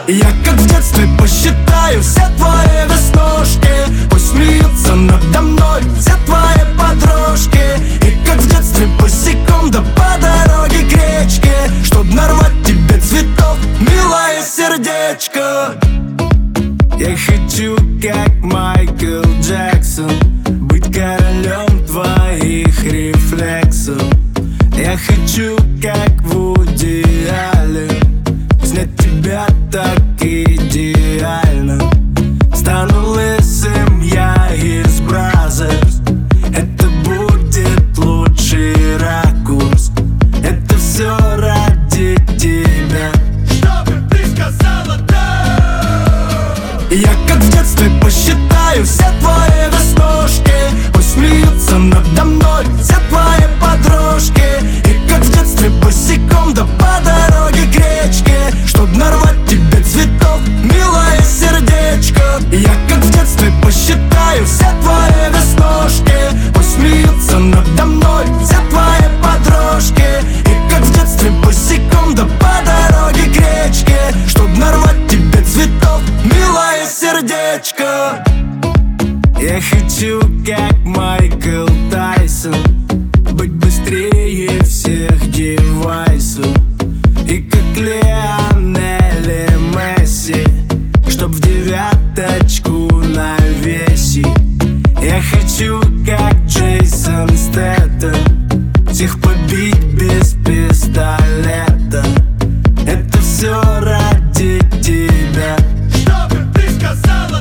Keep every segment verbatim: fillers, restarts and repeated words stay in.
Я как в детстве посчитаю все твои веснушки, пусть смеются надо мной все твои подружки. И как в детстве босиком да по дороге к речке, чтоб нарвать тебе цветов, милое сердечко. Я хочу, как Майкл Джексон, быть королем твоих рефлексов. Я хочу, как Вуди Аллен, снять тебя так идеально. Стану лысым я из Бразерс, это будет лучший ракурс. Это все ради тебя, чтобы ты сказала да. Я как в детстве посчитаю все твои веснушки, пусть смеются надо мной все твои подружки. И как в детстве босиком да по дороге к речке, чтоб нарвать тебе цветов, милое сердечко. Я как в детстве посчитаю все твои веснушки, пусть смеются надо мной все твои подружки. И как в детстве босиком да по дороге к речке, чтоб нарвать тебе цветов, милое сердечко. Я хочу, как Майкл Тайсон, быть быстрее всех девайсов. И как Лионель и Месси, чтоб в девяточку навесить. Я хочу, как Джейсон Стэттем, всех побить без пистолета. Это все ради тебя, чтобы ты сказала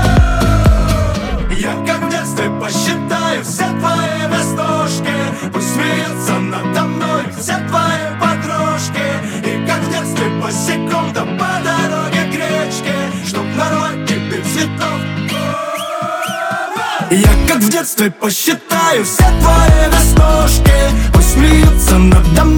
да. я как в детстве посчитаю все твои веснушки, пусть смеются надо мной все твои подружки. И как в детстве босиком да по дороге к речке, чтоб нарвать тебе цветов. Я как в детстве посчитаю все твои веснушки, пусть смеются надо